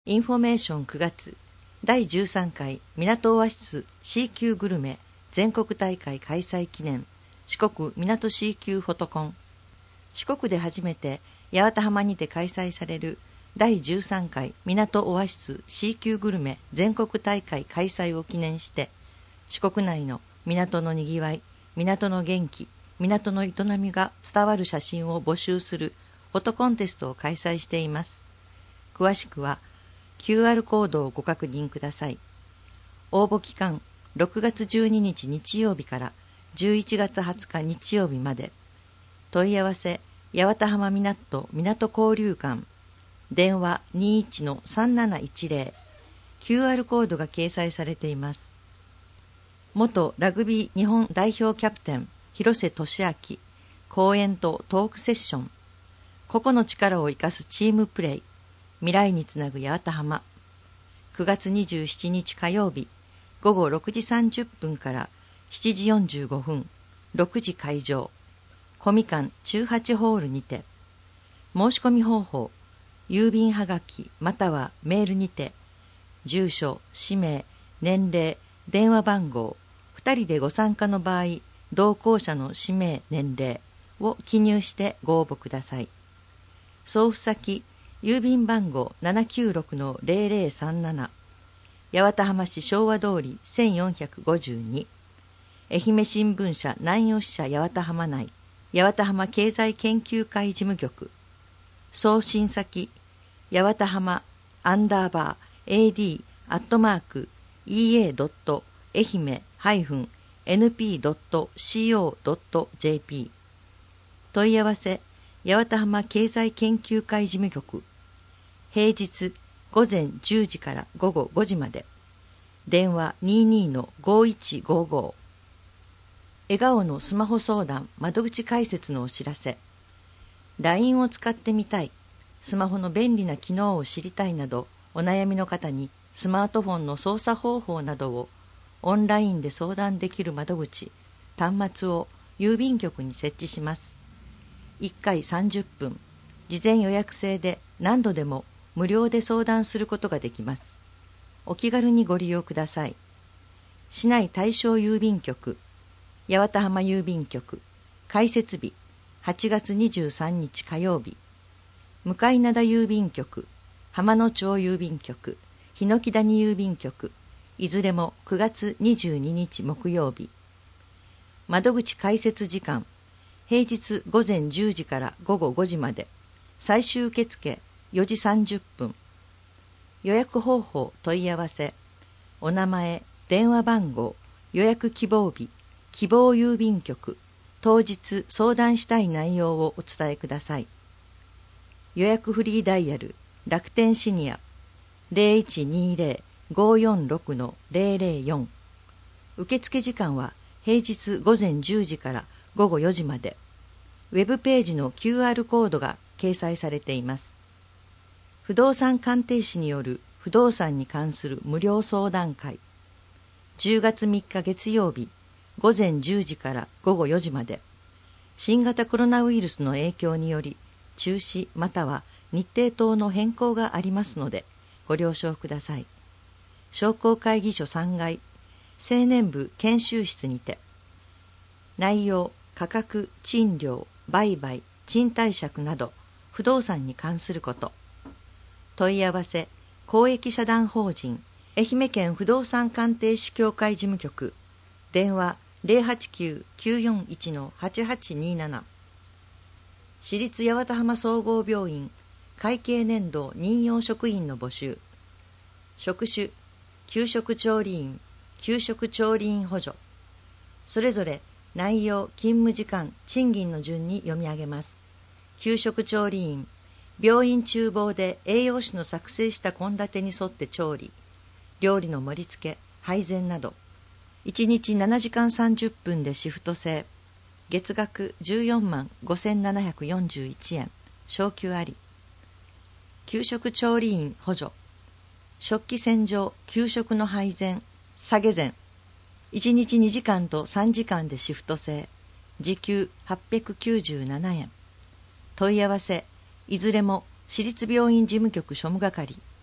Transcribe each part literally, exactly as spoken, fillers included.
インフォメーションくがつだいじゅうさんかい港オアシス シーキュー グルメ全国大会開催記念四国港 シーキュー フォトコン。四国で初めて八幡浜にて開催されるだいじゅうさんかい港オアシス シーキュー グルメ全国大会開催を記念して、四国内の港のにぎわい、港の元気、港の営みが伝わる写真を募集するフォトコンテストを開催しています。詳しくはキューアール コードをご確認ください。応募期間ろくがつじゅうににち日曜日からじゅういちがつはつか日曜日まで。問い合わせ八幡浜港港交流館、電話 にじゅういちのさんなないちぜろ、キューアール コードが掲載されています。元ラグビー日本代表キャプテン広瀬俊明、講演とトークセッション、個々の力を生かすチームプレイ、未来につなぐ八幡浜。くがつにじゅうしちにち火曜日、ごごろくじさんじゅっぷんからしちじよんじゅうごふん、ろくじ開場、コミカンじゅうはちホールにて。申し込み方法、郵便はがきまたはメールにて、住所、氏名、年齢、電話番号、ふたりでご参加の場合、同行者の氏名、年齢を記入してご応募ください。送付先、郵便番号 ななきゅうろくのぜろぜろさんなな、八幡浜市昭和通りせんよんひゃくごじゅうに、愛媛新聞社南予支社八幡浜内、八幡浜経済研究会事務局。送信先、八幡浜アンダーバー エーディー アットマーク イーエー ドット 愛媛 エヌピー ドット シーオー ドット ジェーピー。問い合わせ、八幡浜経済研究会事務局。平日午前じゅうじからごごごじまで。電話 にじゅうにのごいちごご。笑顔のスマホ相談窓口開設のお知らせ。 ライン を使ってみたい、スマホの便利な機能を知りたいなどお悩みの方にスマートフォンの操作方法などをオンラインで相談できる窓口、端末を郵便局に設置します。いっかいさんじゅっぷん、事前予約制で何度でも無料で相談することができます。お気軽にご利用ください。市内対象郵便局、八幡浜郵便局、開設日はちがつにじゅうさんにち火曜日。向灘郵便局、浜野町郵便局、檜谷郵便局、いずれもくがつにじゅうににち木曜日。窓口開設時間、平日午前じゅうじからごごごじまで。最終受付よじさんじゅっぷん。予約方法問い合わせ、お名前、電話番号、予約希望日、希望郵便局、当日相談したい内容をお伝えください。予約フリーダイヤル、楽天シニア ゼロいちにゼロ ごよんろくのぜろぜろよん。受付時間は平日午前じゅうじからごごよじまで。ウェブページの キューアール コードが掲載されています。不動産鑑定士による不動産に関する無料相談会。じゅうがつみっか月曜日、午前じゅうじからごごよじまで。新型コロナウイルスの影響により、中止または日程等の変更がありますので、ご了承ください。商工会議所さんがい、青年部研修室にて。内容、価格、賃料、売買、賃貸借など、不動産に関すること。問い合わせ、公益社団法人、愛媛県不動産鑑定士協会事務局。電話ゼロはちきゅう きゅうよんいちのはちはちになな。市立八幡浜総合病院会計年度任用職員の募集。職種、給食調理員、給食調理員補助。それぞれ内容、勤務時間、賃金の順に読み上げます。給食調理員、病院厨房で栄養士の作成した献立に沿って調理、料理の盛り付け、配膳など。いちにちななじかんさんじゅっぷんでシフト制。月額じゅうよんまんごせんななひゃくよんじゅういちえん、昇給あり。給食調理員補助。食器洗浄、給食の配膳、下げ膳。いちにちにじかんとさんじかんでシフト制。時給はっぴゃくきゅうじゅうななえん。問い合わせ、いずれも市立病院事務局庶務係。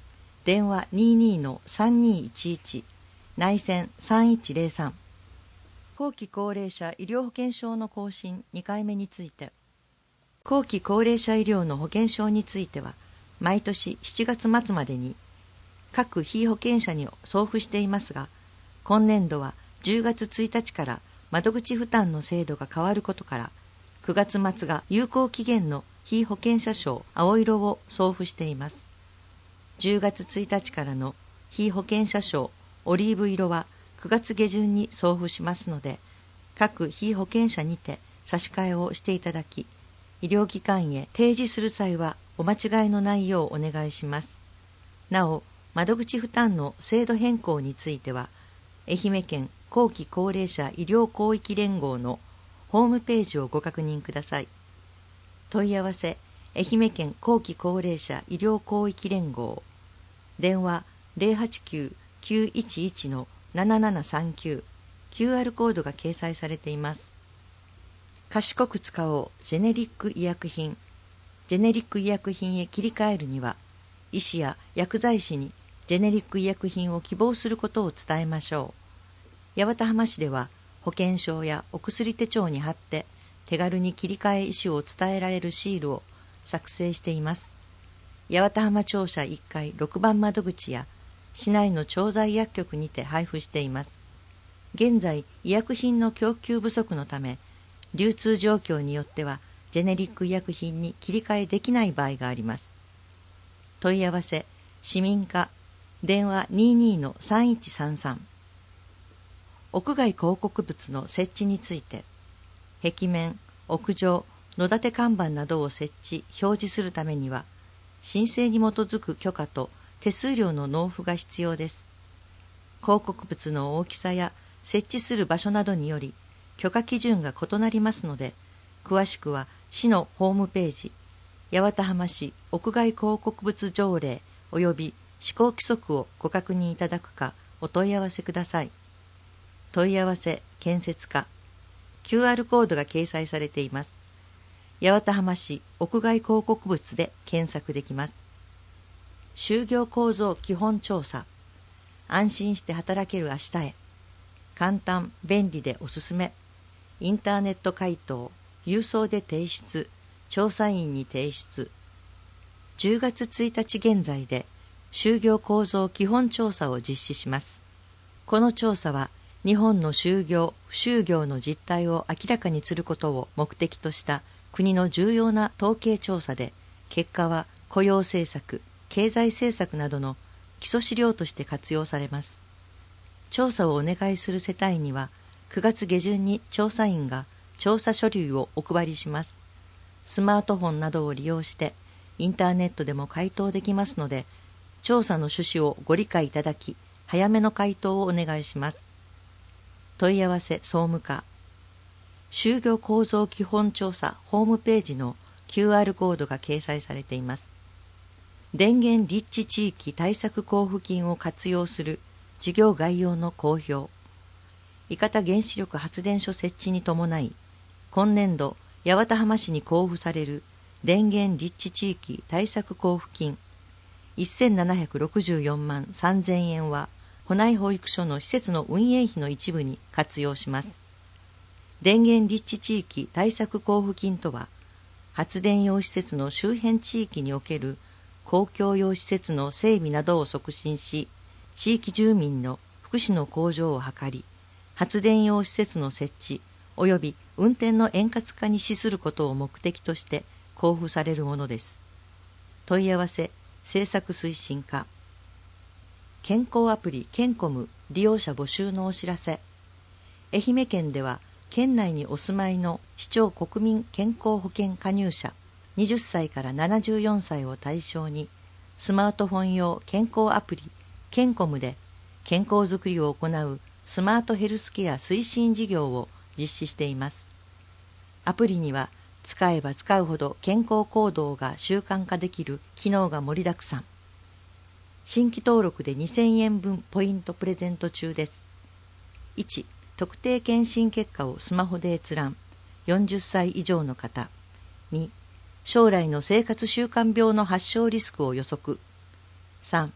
電話 にじゅうにのさんにいちいち、内線さんいちゼロさん。後期高齢者医療保険証の更新にかいめについて。後期高齢者医療の保険証については、毎年しちがつ末までに各被保険者に送付していますが、今年度はじゅうがつついたちから窓口負担の制度が変わることから、くがつ末が有効期限の被保険者証青色を送付しています。じゅうがつついたちからの被保険者証オリーブ色はくがつげじゅんに送付しますので、各被保険者にて差し替えをしていただき、医療機関へ提示する際はお間違いのないようお願いします。なお、窓口負担の制度変更については、愛媛県後期高齢者医療広域連合のホームページをご確認ください。問い合わせ、愛媛県後期高齢者医療広域連合、電話 ゼロはちきゅう きゅういちいち のななななさんきゅう、キューアール コードが掲載されています。賢く使おうジェネリック医薬品。ジェネリック医薬品へ切り替えるには、医師や薬剤師にジェネリック医薬品を希望することを伝えましょう。八幡浜市では保険証やお薬手帳に貼って手軽に切り替え意思を伝えられるシールを作成しています。八幡浜庁舎いっかいろくばん窓口や市内の調剤薬局にて配布しています。現在医薬品の供給不足のため、流通状況によってはジェネリック医薬品に切り替えできない場合があります。問い合わせ、市民課、電話 にじゅうにのさんいちさんさん。屋外広告物の設置について、壁面、屋上、野立て看板などを設置・表示するためには、申請に基づく許可と手数料の納付が必要です。広告物の大きさや設置する場所などにより、許可基準が異なりますので、詳しくは市のホームページ、八幡浜市屋外広告物条例及び施行規則をご確認いただくかお問い合わせください。問い合わせ建設課、キューアール コードが掲載されています。八幡浜市屋外広告物で検索できます。就業構造基本調査、安心して働ける明日へ、簡単便利でおすすめ、インターネット回答、郵送で提出、調査員に提出。じゅうがつついたち現在で就業構造基本調査を実施します。この調査は日本の就業・不就業の実態を明らかにすることを目的とした国の重要な統計調査で、結果は雇用政策、経済政策などの基礎資料として活用されます。調査をお願いする世帯には、くがつげじゅんに調査員が調査書類をお配りします。スマートフォンなどを利用してインターネットでも回答できますので、調査の趣旨をご理解いただき、早めの回答をお願いします。問い合わせ総務課、就業構造基本調査ホームページの キューアール コードが掲載されています。電源立地地域対策交付金を活用する事業概要の公表。伊方原子力発電所設置に伴い、今年度八幡浜市に交付される電源立地地域対策交付金せんななひゃくろくじゅうよんまんさんぜんえんは、保内保育所の施設の運営費の一部に活用します。電源立地地域対策交付金とは、発電用施設の周辺地域における公共用施設の整備などを促進し、地域住民の福祉の向上を図り、発電用施設の設置及び運転の円滑化に資することを目的として交付されるものです。問い合わせ政策推進課、健康アプリケンコム利用者募集のお知らせ。愛媛県では県内にお住まいの市町国民健康保険加入者はたちからななじゅうよんさいを対象に、スマートフォン用健康アプリケンコムで健康づくりを行うスマートヘルスケア推進事業を実施しています。アプリには使えば使うほど健康行動が習慣化できる機能が盛りだくさん。新規登録でにせんえんぶんポイントプレゼント中です。いち. 特定健診結果をスマホで閲覧、よんじゅっさい以上の方。に. 将来の生活習慣病の発症リスクを予測。さん.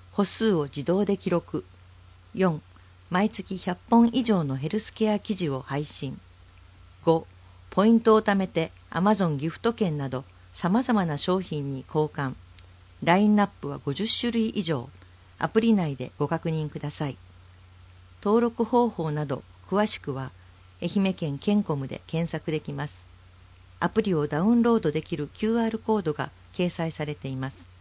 歩数を自動で記録。よん、毎月ひゃっぽん以上のヘルスケア記事を配信。ご、ポイントを貯めて Amazon ギフト券などさまざまな商品に交換。ラインナップはごじゅっしゅるい以上。アプリ内でご確認ください。登録方法など詳しくは愛媛県ケンコムで検索できます。アプリをダウンロードできる キューアール コードが掲載されています。